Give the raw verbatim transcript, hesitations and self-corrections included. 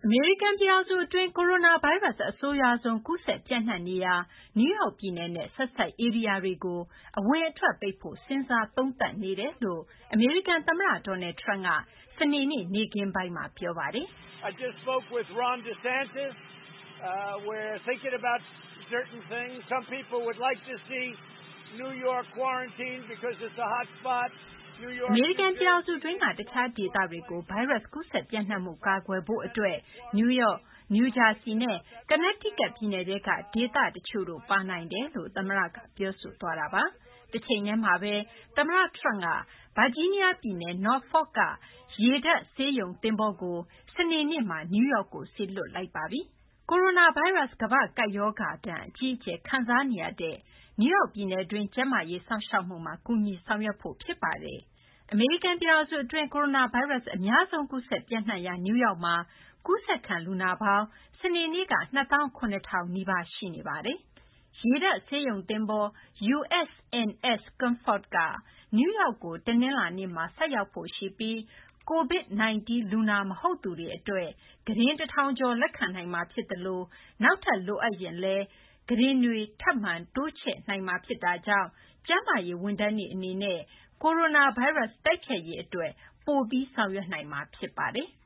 အမေရိကန်ပြည်ထောင်စုအတွင်းကိုရိုနာဗိုင်းရပ်စ်အဆိုးရွားဆုံးကူးစက်ပျံ့နှံ့နေရာနယူးယောက်ပြည်နယ်နဲ့ဆက်စပ်ဧရိယာတွေကိုအဝင်အထွက်ပိတ်ဖို့စဉ်းစားသုံးသပ်နေတယ်လို့အမေရိကန်သမ္မတ Donald Trump ကစနေနေ့နေ့ခင်းပိုင်းမှာပြောပါတယ်။ I just spoke with Ron DeSantis. Uh, we're thinking about certain things. Some people would like to see New York quarantined because it's a hot spot. အမေရိကန်ပြည်ထောင်စုတွင်းကတခြားဒေသတွေကိုဗိုင်းရပ်စ်ကူးစက်ပျံ့နှံ့မှုကာကွယ်ဖို့အတွက်နယူးယောက်၊နယူးဂျာစီနဲ့ကော်နက်တီးကပ်ပြည်နယ်ထဲကဒေသတချို့တို့ပါနိုင်တယ်လို့သမ္မတကပြောဆိုသွားတာပါ။တချိန်တည်းမှာပဲသမ္မတ Trump ကဗာဂျီးနီးယားပြည်နယ် Norfolk ကရေတပ်ဆေးရုံသင်္ဘောကိုစနေနေ့မှာနယူးယောက်ကိုစေလွှတ်လိုက်ပါပြီ။ကိုရိုနာဗိုင်းရပ်စ်ကမ္ဘာ့ကပ်ရောဂါဒဏ်အကြီးအကျယ်ခံစားနေရတဲ့နယူးယောက်ပြည်နယ်တွင်းကျန်းမာရေးစောင့်ရှောက်မှုမှာကူညီဆောင်ရွက်ဖို့ဖြစ်ပါတယ်။အမေရိကန်ပြည်ထောင်စုအတွင်းကိုရိုနာဗိုင်းရပ်စ်အများဆုံးကူးစက်ပျံ့နှံ့ရာနယူးယောက်မှာကူးစက်ခံလူနာပေါင်းစနေနေ့က၂၇,၀၀၀ နီးပါးရှိနေပါတယ်။ရေတပ်ဆေးရုံသင်္ဘော ယူ အက်စ် အန် အက်စ် Comfort ကနယူးယောက်ကိုတနင်္လာနေ့မှာဆိုက်ရောက်ဖို့ရှိပြီး COVID ၁၉ လူနာမဟုတ်သူတွေအတွက်ကုတင်တထောင်ကျော်လက်ခံနိုင်မှာဖြစ်သလိုနောက်ထပ်လိုအပ်ရင်လည်းကုတင်တွေထပ်မံတိုးချဲ့နိုင်မှာဖြစ်တာကြောင့်ကျန်းမာရေးဝန်ထမ်းတွေအနေနဲ့ကိုရိုနာဗိုင်းရပ်စ်တိုက်ဖျက်ရေးအတွက်ပိုပြီးဆောင်ရွက်နိုင်မှာဖြစ်ပါတယ်။